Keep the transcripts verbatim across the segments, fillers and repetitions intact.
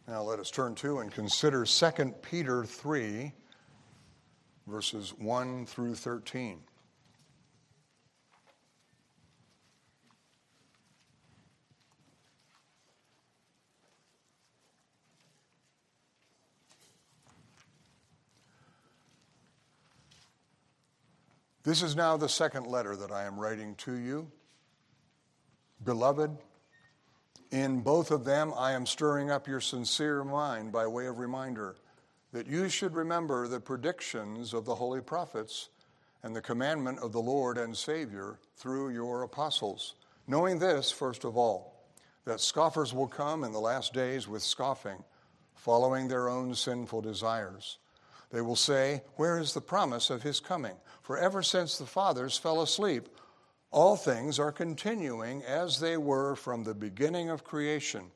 Now let us turn to and consider Second Peter three, verses one through thirteen. This is now the second letter that I am writing to you. Beloved, in both of them I am stirring up your sincere mind by way of reminder that you should remember the predictions of the holy prophets and the commandment of the Lord and Savior through your apostles, knowing this, first of all, that scoffers will come in the last days with scoffing, following their own sinful desires. They will say, "Where is the promise of his coming? For ever since the fathers fell asleep, all things are continuing as they were from the beginning of creation."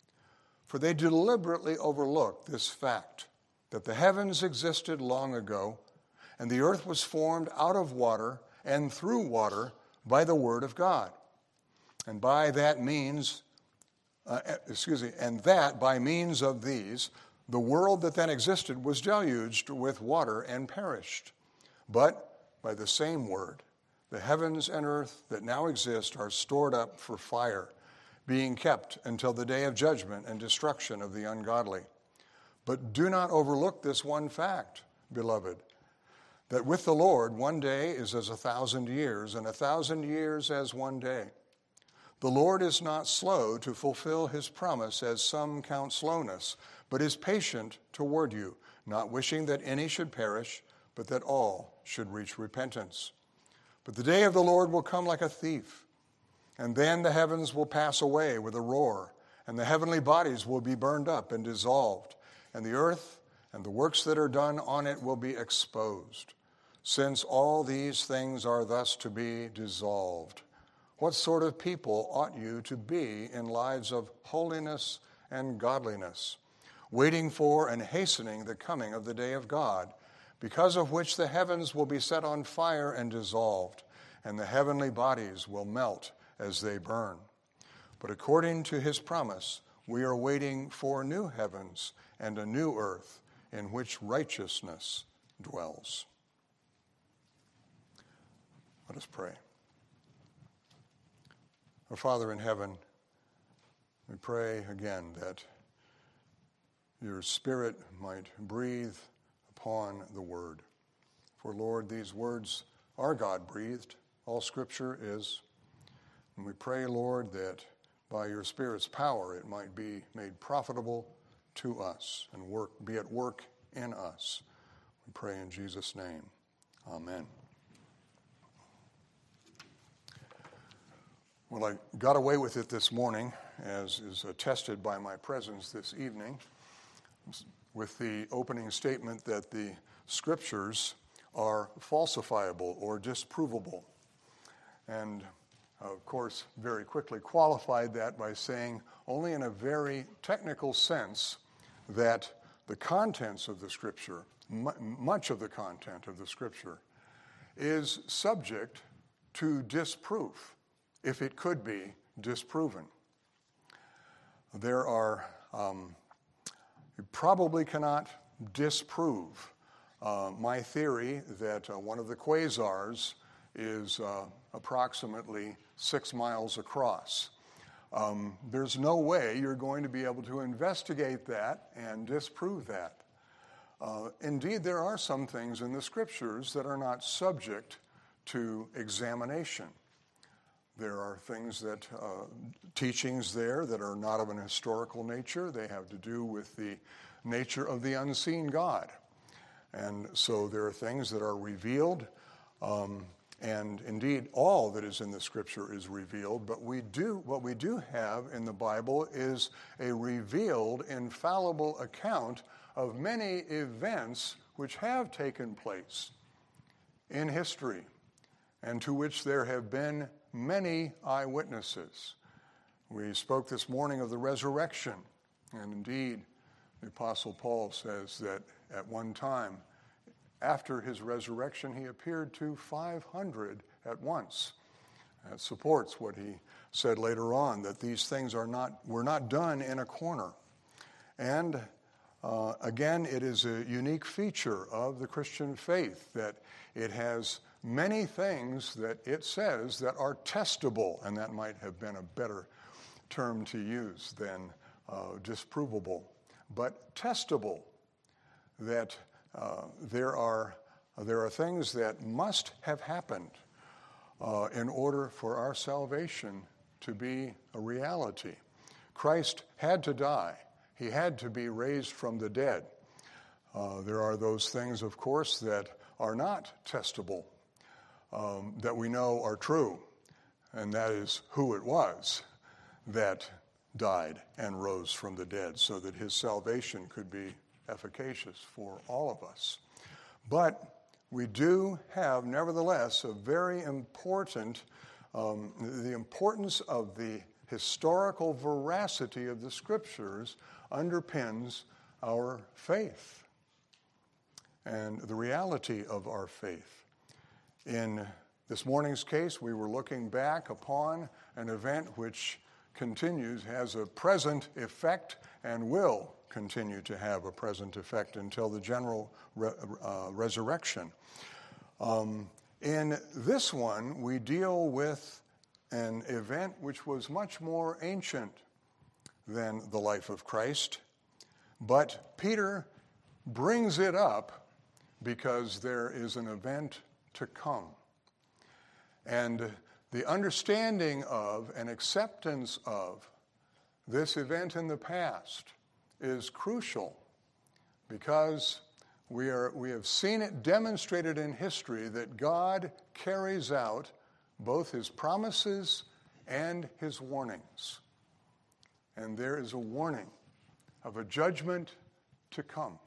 For they deliberately overlook this fact, that the heavens existed long ago, and the earth was formed out of water and through water by the word of God. And by that means, uh, excuse me, and that by means of these, the world that then existed was deluged with water and perished. But by the same word, the heavens and earth that now exist are stored up for fire, being kept until the day of judgment and destruction of the ungodly. But do not overlook this one fact, beloved, that with the Lord one day is as a thousand years, and a thousand years as one day. The Lord is not slow to fulfill his promise, as some count slowness, but is patient toward you, not wishing that any should perish, but that all should reach repentance. But the day of the Lord will come like a thief, and then the heavens will pass away with a roar, and the heavenly bodies will be burned up and dissolved, and the earth and the works that are done on it will be exposed. Since all these things are thus to be dissolved, what sort of people ought you to be in lives of holiness and godliness, waiting for and hastening the coming of the day of God, because of which the heavens will be set on fire and dissolved, and the heavenly bodies will melt as they burn. But according to his promise, we are waiting for new heavens and a new earth in which righteousness dwells. Let us pray. Our Father in heaven, we pray again that your Spirit might breathe upon the word. For, Lord, these words are God-breathed. All Scripture is. And we pray, Lord, that by your Spirit's power it might be made profitable to us and work be at work in us. We pray in Jesus' name. Amen. Well, I got away with it this morning, as is attested by my presence this evening, with the opening statement that the Scriptures are falsifiable or disprovable. And, of course, very quickly qualified that by saying only in a very technical sense that the contents of the Scripture, much of the content of the Scripture, is subject to disproof, if it could be disproven. There are, um, you probably cannot disprove uh, my theory that uh, one of the quasars is uh, approximately six miles across. Um, there's no way you're going to be able to investigate that and disprove that. Uh, indeed, there are some things in the Scriptures that are not subject to examination. There are things that, uh, teachings there that are not of an historical nature. They have to do with the nature of the unseen God. And so there are things that are revealed, um, and indeed all that is in the Scripture is revealed, but we do, what we do have in the Bible is a revealed, infallible account of many events which have taken place in history, and to which there have been many eyewitnesses. We spoke this morning of the resurrection, and indeed, the Apostle Paul says that at one time, after his resurrection, he appeared to five hundred at once. That supports what he said later on, that these things are not were not done in a corner. And uh, again, it is a unique feature of the Christian faith that it has many things that it says that are testable, and that might have been a better term to use than uh, disprovable, but testable, that uh, there are there are things that must have happened uh, in order for our salvation to be a reality. Christ had to die. He had to be raised from the dead. Uh, there are those things, of course, that are not testable, um, that we know are true, and that is who it was that died and rose from the dead so that his salvation could be efficacious for all of us. But we do have, nevertheless, a very important, um, the importance of the historical veracity of the Scriptures underpins our faith and the reality of our faith. In this morning's case, we were looking back upon an event which continues, has a present effect, and will continue to have a present effect until the general re- uh, resurrection. Um, in this one, we deal with an event which was much more ancient than the life of Christ, but Peter brings it up because there is an event to come. And the understanding of and acceptance of this event in the past is crucial because we are we have seen it demonstrated in history that God carries out both his promises and his warnings. And there is a warning of a judgment to come.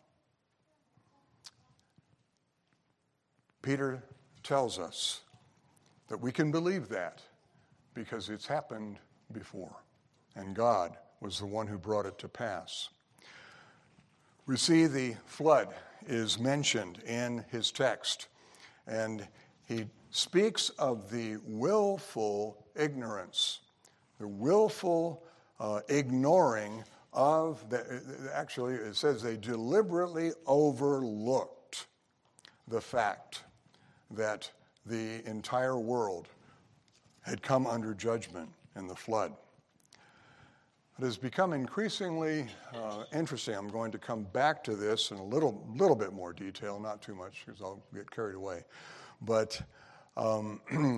Peter tells us that we can believe that because it's happened before, and God was the one who brought it to pass. We see the flood is mentioned in his text, and he speaks of the willful ignorance, the willful uh, ignoring of, the, actually it says they deliberately overlooked the fact that the entire world had come under judgment in the flood. It has become increasingly uh, interesting. I'm going to come back to this in a little little bit more detail, not too much because I'll get carried away. But um,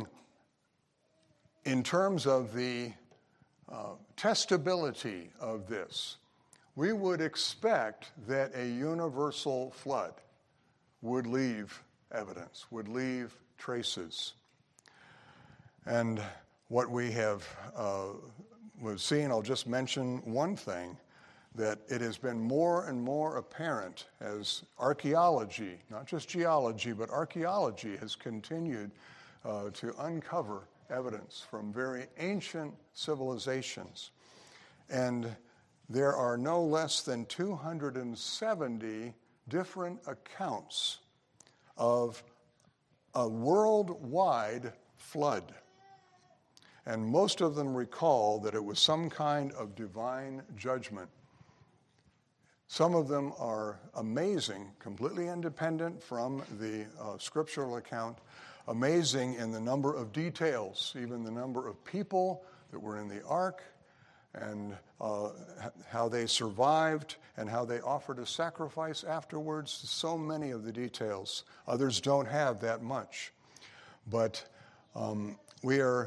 in terms of the uh, testability of this, we would expect that a universal flood would leave evidence, would leave traces. And what we have uh, was seen, I'll just mention one thing, that it has been more and more apparent as archaeology, not just geology, but archaeology has continued uh, to uncover evidence from very ancient civilizations. And there are no less than two hundred seventy different accounts of a worldwide flood. And most of them recall that it was some kind of divine judgment. Some of them are amazing, completely independent from the uh, scriptural account, amazing in the number of details, even the number of people that were in the ark, and uh, how they survived, and how they offered a sacrifice afterwards. So many of the details. Others don't have that much. But um, we are...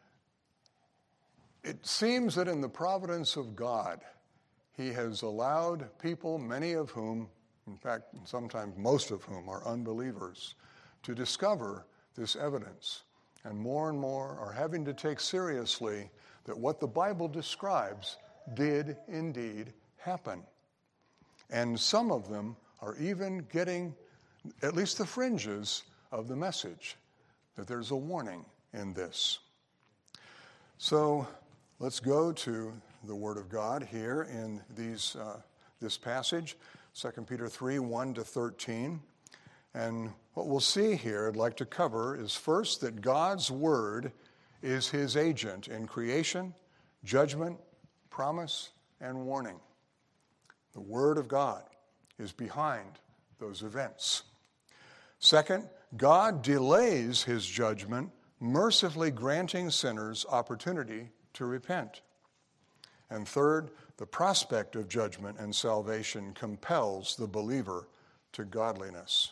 It seems that in the providence of God, he has allowed people, many of whom, in fact, sometimes most of whom are unbelievers, to discover this evidence. And more and more are having to take seriously that what the Bible describes did indeed happen. And some of them are even getting at least the fringes of the message, that there's a warning in this. So let's go to the Word of God here in these uh, this passage, Second Peter three, one to thirteen. And what we'll see here, I'd like to cover, is first that God's Word is his agent in creation, judgment, promise, and warning. The Word of God is behind those events. Second, God delays his judgment, mercifully granting sinners opportunity to repent. And third, the prospect of judgment and salvation compels the believer to godliness.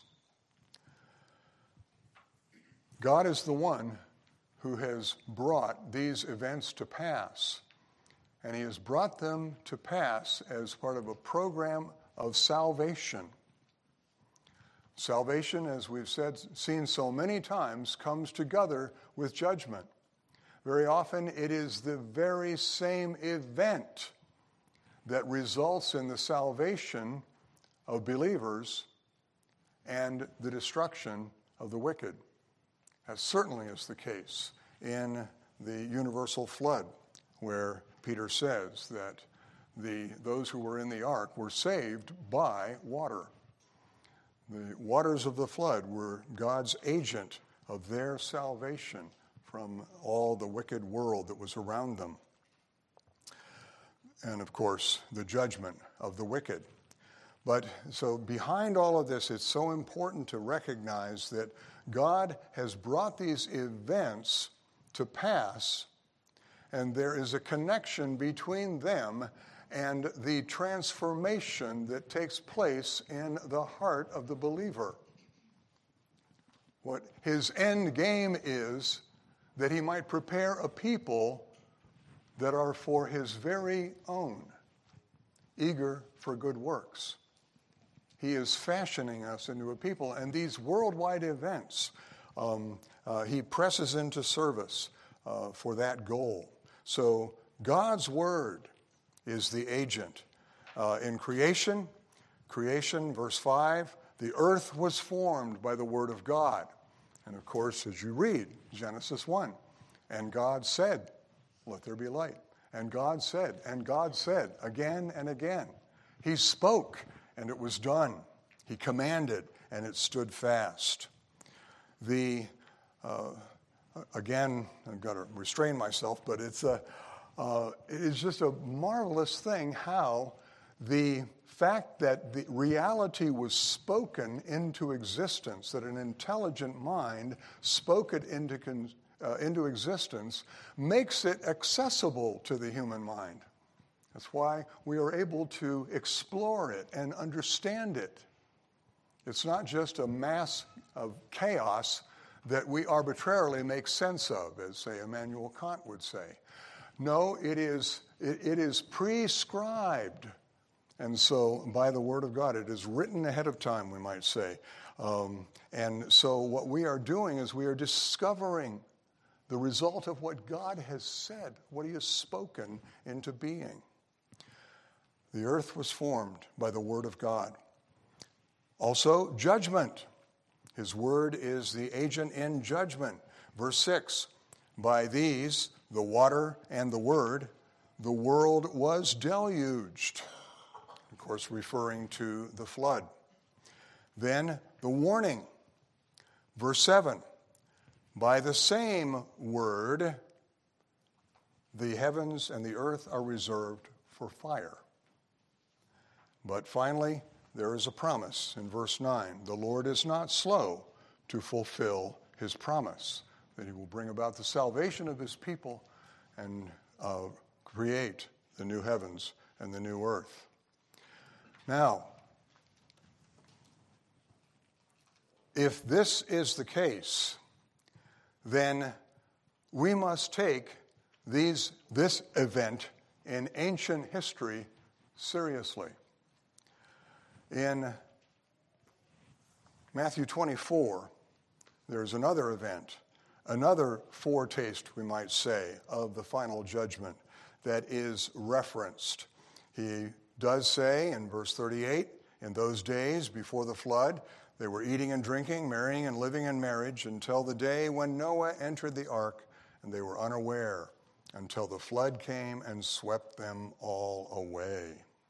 God is the one who has brought these events to pass, and he has brought them to pass as part of a program of salvation. Salvation, as we've said, seen so many times, comes together with judgment. Very often it is the very same event that results in the salvation of believers and the destruction of the wicked. That certainly is the case in the universal flood, where Peter says that the those who were in the ark were saved by water. The waters of the flood were God's agent of their salvation from all the wicked world that was around them. And of course, the judgment of the wicked. But so behind all of this, it's so important to recognize that God has brought these events to pass, and there is a connection between them and the transformation that takes place in the heart of the believer. What his end game is that he might prepare a people that are for his very own, eager for good works. He is fashioning us into a people, and these worldwide events, um, uh, he presses into service uh, for that goal. So God's word is the agent. Uh, in creation, creation, verse five, the earth was formed by the word of God. And of course, as you read Genesis one, and God said, let there be light. And God said, and God said, again and again. He spoke, and it was done. He commanded, and it stood fast. The, uh, again, I've got to restrain myself, but it's a, uh, it is just a marvelous thing how the fact that the reality was spoken into existence, that an intelligent mind spoke it into, uh, into existence, makes it accessible to the human mind. That's why we are able to explore it and understand it. It's not just a mass of chaos that we arbitrarily make sense of, as, say, Immanuel Kant would say. No, it is, it, it is prescribed. And so, by the Word of God, it is written ahead of time, we might say. Um, and so what we are doing is we are discovering the result of what God has said, what he has spoken into being. The earth was formed by the Word of God. Also, judgment. His Word is the agent in judgment. Verse six, by these, the water and the Word, the world was deluged. Of course, referring to the flood. Then the warning. Verse seven, by the same Word, the heavens and the earth are reserved for fire. But finally, there is a promise in verse nine. The Lord is not slow to fulfill his promise, that he will bring about the salvation of his people and uh, create the new heavens and the new earth. Now, if this is the case, then we must take these, this event in ancient history seriously. In Matthew twenty-four, there's another event, another foretaste, we might say, of the final judgment that is referenced. He does say in verse thirty-eight, in those days before the flood, they were eating and drinking, marrying and living in marriage until the day when Noah entered the ark, and they were unaware until the flood came and swept them all away.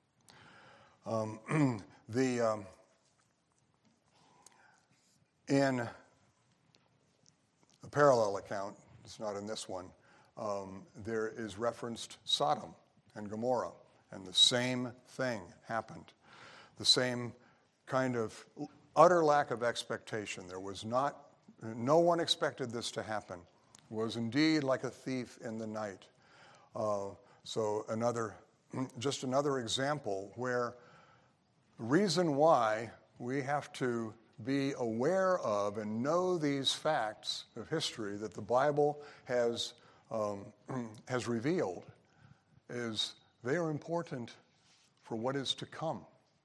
Um, the um, in a parallel account, it's not in this one, um, there is referenced Sodom and Gomorrah And the same thing happened. The same kind of utter lack of expectation. There was not, no one expected this to happen. It was indeed like a thief in the night. Uh, so another, just another example where the reason why we have to be aware of and know these facts of history that the Bible has um, has revealed is they are important for what is to come.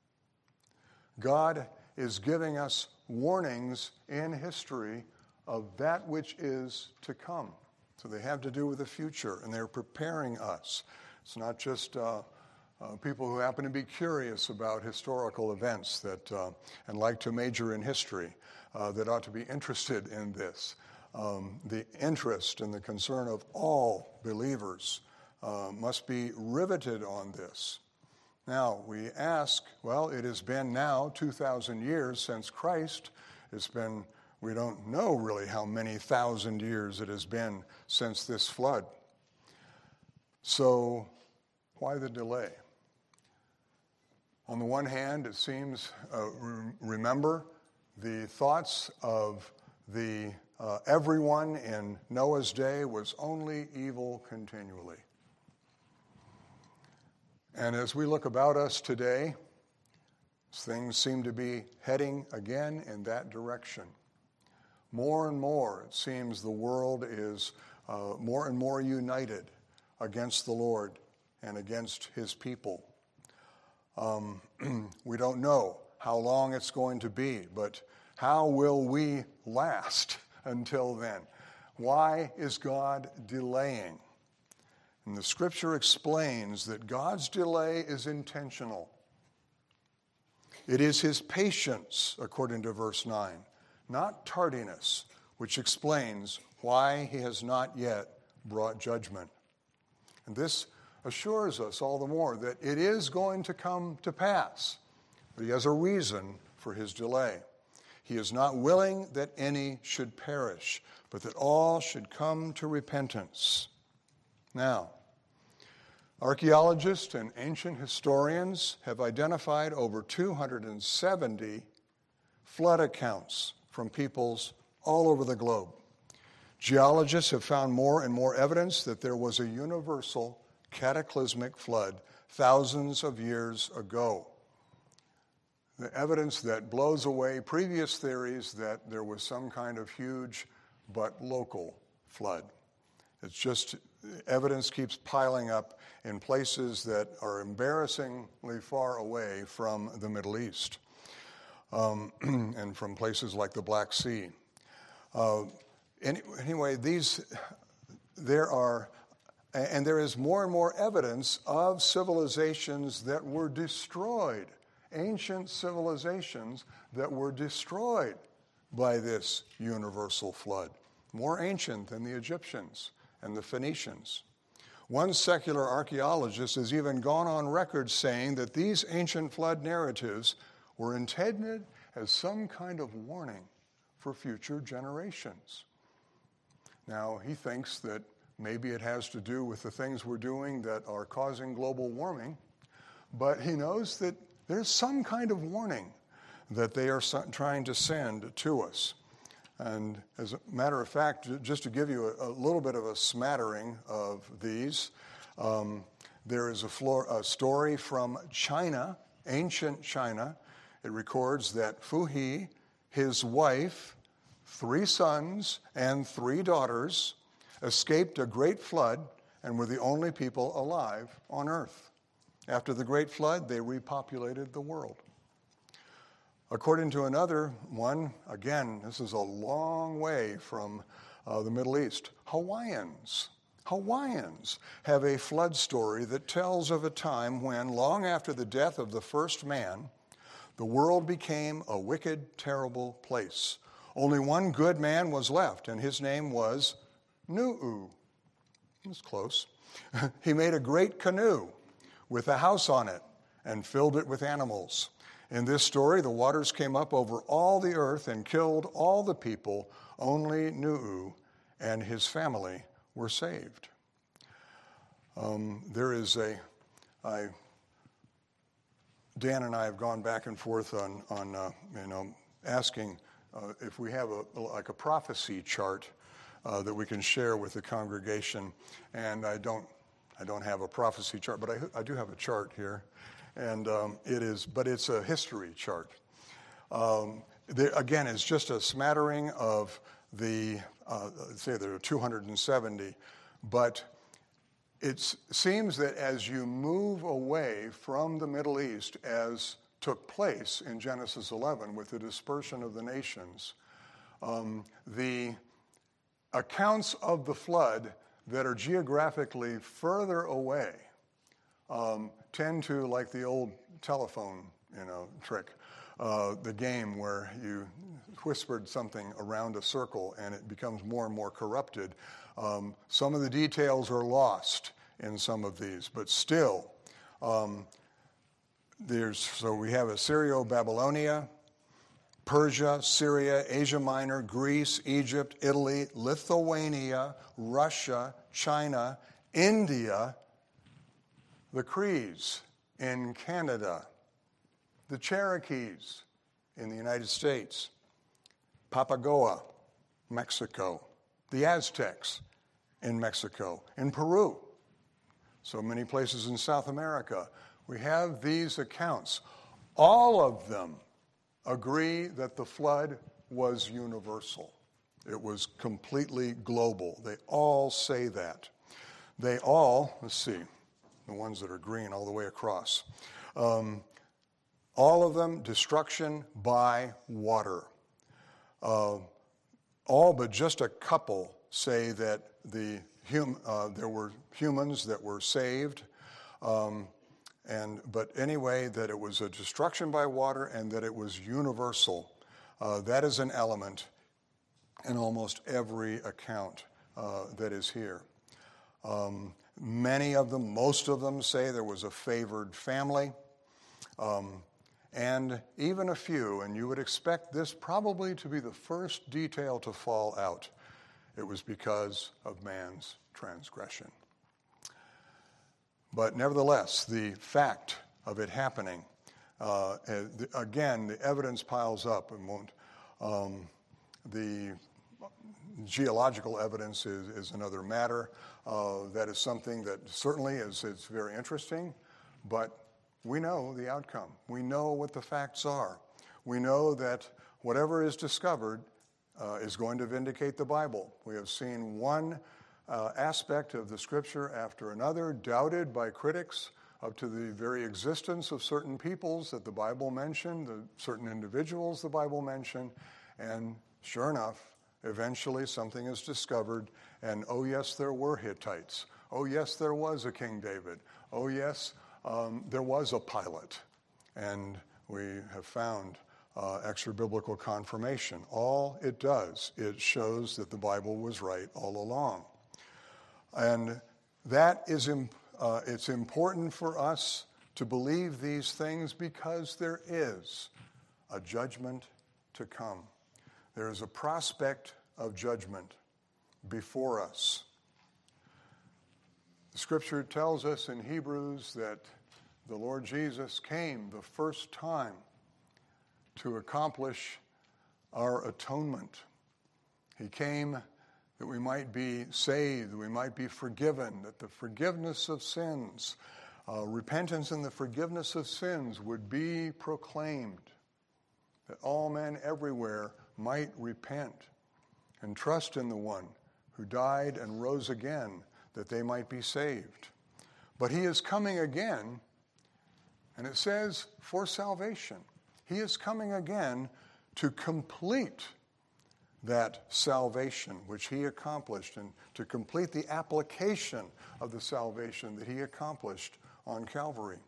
God is giving us warnings in history of that which is to come. So they have to do with the future, and they're preparing us. It's not just uh, uh, people who happen to be curious about historical events that uh, and like to major in history uh, that ought to be interested in this. Um, the interest and the concern of all believers uh, must be riveted on this. Now, we ask, well, it has been now two thousand years since Christ. It's been, we don't know really how many thousand years it has been since this flood. So, why the delay? On the one hand, it seems, uh, re- remember, the thoughts of the uh, everyone in Noah's day was only evil continually. And as we look about us today, things seem to be heading again in that direction. More and more, it seems the world is uh, more and more united against the Lord and against his people. Um, we don't know how long it's going to be, but how will we last until then? Why is God delaying? And the scripture explains that God's delay is intentional. It is his patience, according to verse nine, not tardiness, which explains why he has not yet brought judgment. And this assures us all the more that it is going to come to pass, but he has a reason for his delay. He is not willing that any should perish, but that all should come to repentance. Now, archaeologists and ancient historians have identified over two hundred seventy flood accounts from peoples all over the globe. Geologists have found more and more evidence that there was a universal cataclysmic flood thousands of years ago. The evidence that blows away previous theories that there was some kind of huge but local flood. It's just evidence keeps piling up in places that are embarrassingly far away from the Middle East um, and from places like the Black Sea. Uh, any, anyway, these there are, and there is more and more evidence of civilizations that were destroyed, ancient civilizations that were destroyed by this universal flood, more ancient than the Egyptians and the Phoenicians. One secular archaeologist has even gone on record saying that these ancient flood narratives were intended as some kind of warning for future generations. Now, he thinks that maybe it has to do with the things we're doing that are causing global warming, but he knows that there's some kind of warning that they are trying to send to us. And as a matter of fact, just to give you a, a little bit of a smattering of these, um, there is a, floor, a story from China, ancient China. It records that Fu He, his wife, three sons, and three daughters escaped a great flood and were the only people alive on earth. After the great flood, they repopulated the world. According to another one, again, this is a long way from uh, the Middle East, Hawaiians. Hawaiians have a flood story that tells of a time when, long after the death of the first man, the world became a wicked, terrible place. Only one good man was left, and his name was Nu'u. It was close. He made a great canoe with a house on it and filled it with animals. In this story, the waters came up over all the earth and killed all the people. Only Nu'u and his family were saved. Um, there is a, I Dan and I have gone back and forth on, on uh, you know, asking uh, if we have a like a prophecy chart uh, that we can share with the congregation. And I don't, I don't have a prophecy chart, but I, I do have a chart here, and um, it is, but it's a history chart. Um, there, again, it's just a smattering of the, uh, say there are two hundred seventy, but it seems that as you move away from the Middle East, as took place in Genesis eleven with the dispersion of the nations, um, the accounts of the flood that are geographically further away um, tend to, like the old telephone, you know, trick, uh, the game where you whispered something around a circle and it becomes more and more corrupted. Um, some of the details are lost in some of these, but still, um, there's, so we have Assyrio-Babylonia, Persia, Syria, Asia Minor, Greece, Egypt, Italy, Lithuania, Russia, China, India, the Crees in Canada, the Cherokees in the United States, Papagoa, Mexico, the Aztecs in Mexico, in Peru, so many places in South America. We have these accounts. All of them agree that the flood was universal. It was completely global. They all say that. They all, let's see, the ones that are green all the way across, um, all of them destruction by water. Uh, all but just a couple say that the hum, uh, there were humans that were saved, um, and but anyway, that it was a destruction by water and that it was universal. Uh, that is an element in almost every account uh, that is here. Um, many of them, most of them say there was a favored family. Um, And even a few, and you would expect this probably to be the first detail to fall out, it was because of man's transgression. But nevertheless, the fact of it happening, uh, again, the evidence piles up and won't. Um, the geological evidence is, is another matter. Uh, that is something that certainly is it's very interesting, but we know the outcome. We know what the facts are. We know that whatever is discovered uh, is going to vindicate the Bible. We have seen one uh, aspect of the Scripture after another doubted by critics up to the very existence of certain peoples that the Bible mentioned, the certain individuals the Bible mentioned, and sure enough, eventually something is discovered, and oh yes, there were Hittites. Oh yes, there was a King David. Oh yes, Um, there was a Pilate, and we have found uh, extra-biblical confirmation. All it does, it shows that the Bible was right all along. And that is, imp- uh, it's important for us to believe these things because there is a judgment to come. There is a prospect of judgment before us. The Scripture tells us in Hebrews that the Lord Jesus came the first time to accomplish our atonement. He came that we might be saved, that we might be forgiven, that the forgiveness of sins, uh, repentance and the forgiveness of sins would be proclaimed, that all men everywhere might repent and trust in the one who died and rose again, that they might be saved. But he is coming again, and it says for salvation. He is coming again to complete that salvation which he accomplished and to complete the application of the salvation that he accomplished on Calvary.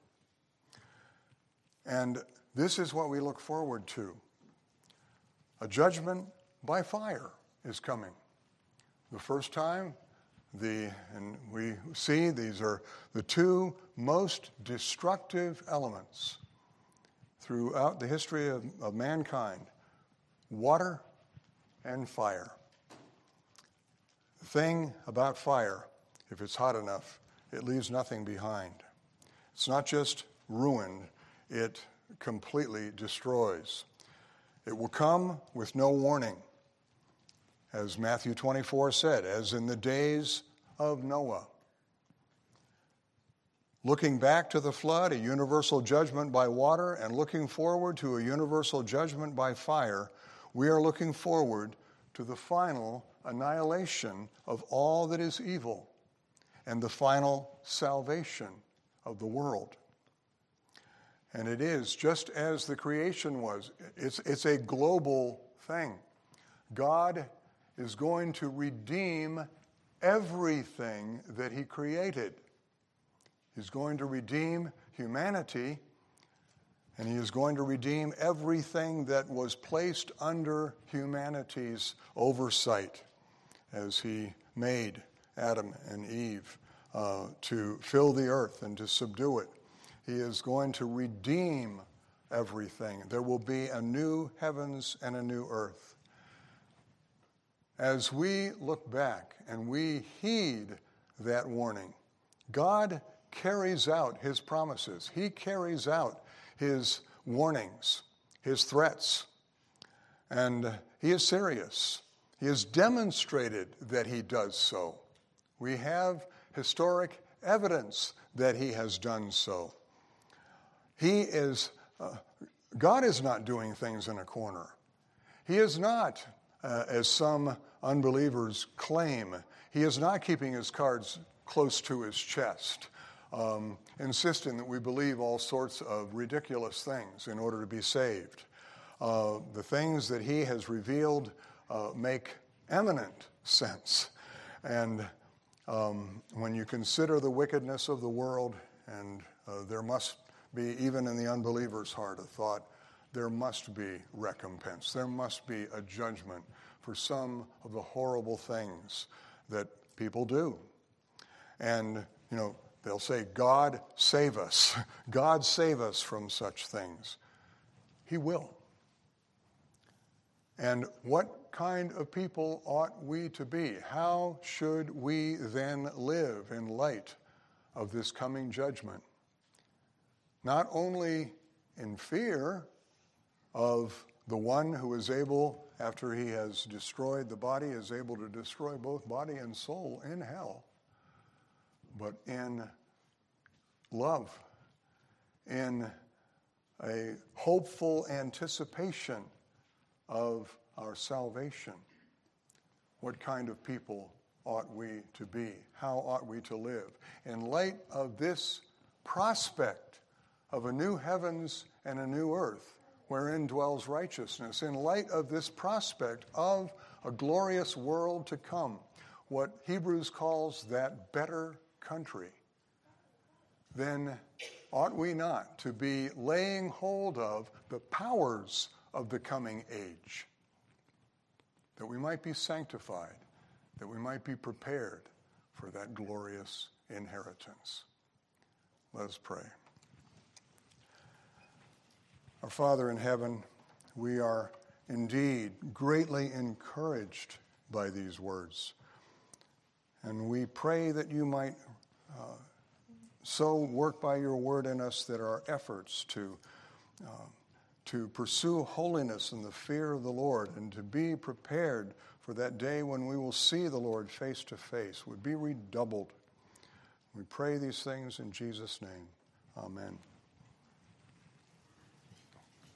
And this is what we look forward to. A judgment by fire is coming. The first time, The, and we see these are the two most destructive elements throughout the history of, of mankind, water and fire. The thing about fire, if it's hot enough, it leaves nothing behind. It's not just ruined, it completely destroys. It will come with no warning, as Matthew twenty-four said, as in the days of Noah. Looking back to the flood, a universal judgment by water, and looking forward to a universal judgment by fire, we are looking forward to the final annihilation of all that is evil and the final salvation of the world. And it is just as the creation was. It's, it's a global thing. God is going to redeem everything that he created. He's going to redeem humanity, and he is going to redeem everything that was placed under humanity's oversight as he made Adam and Eve uh, to fill the earth and to subdue it. He is going to redeem everything. There will be a new heavens and a new earth. As we look back and we heed that warning, God carries out his promises. He carries out his warnings, his threats. And he is serious. He has demonstrated that he does so. We have historic evidence that he has done so. He is, uh, God is not doing things in a corner. He is not, uh, as some unbelievers claim, he is not keeping his cards close to his chest, um, insisting that we believe all sorts of ridiculous things in order to be saved. Uh, the things that he has revealed uh, make eminent sense. And um, when you consider the wickedness of the world, and uh, there must be, even in the unbeliever's heart, a thought, there must be recompense. There must be a judgment for some of the horrible things that people do. And, you know, they'll say, God save us. God save us from such things. He will. And what kind of people ought we to be? How should we then live in light of this coming judgment? Not only in fear of the one who is able, after he has destroyed the body, is able to destroy both body and soul in hell, but in love, in a hopeful anticipation of our salvation. What kind of people ought we to be? How ought we to live? In light of this prospect of a new heavens and a new earth wherein dwells righteousness, in light of this prospect of a glorious world to come, what Hebrews calls that better country, then ought we not to be laying hold of the powers of the coming age, that we might be sanctified, that we might be prepared for that glorious inheritance? Let us pray. Our Father in heaven, we are indeed greatly encouraged by these words. And we pray that you might uh, so work by your word in us that our efforts to, uh, to pursue holiness and the fear of the Lord and to be prepared for that day when we will see the Lord face to face would be redoubled. We pray these things in Jesus' name. Amen.